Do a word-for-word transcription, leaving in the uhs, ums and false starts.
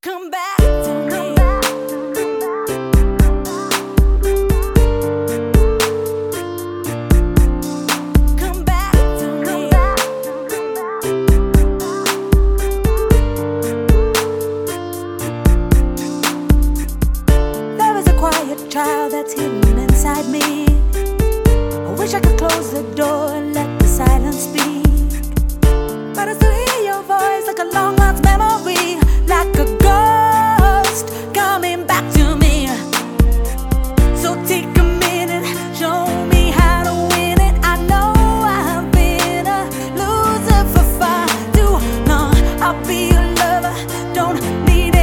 Come back to me. Come back to me. There is a quiet child that's hidden inside me. I wish I could close the door and let the silence speak, but I still hear your voice like a long lost memory, like a ghost coming back to me. So take a minute, show me how to win it. I know I've been a loser for far too long. I'll be your lover, don't need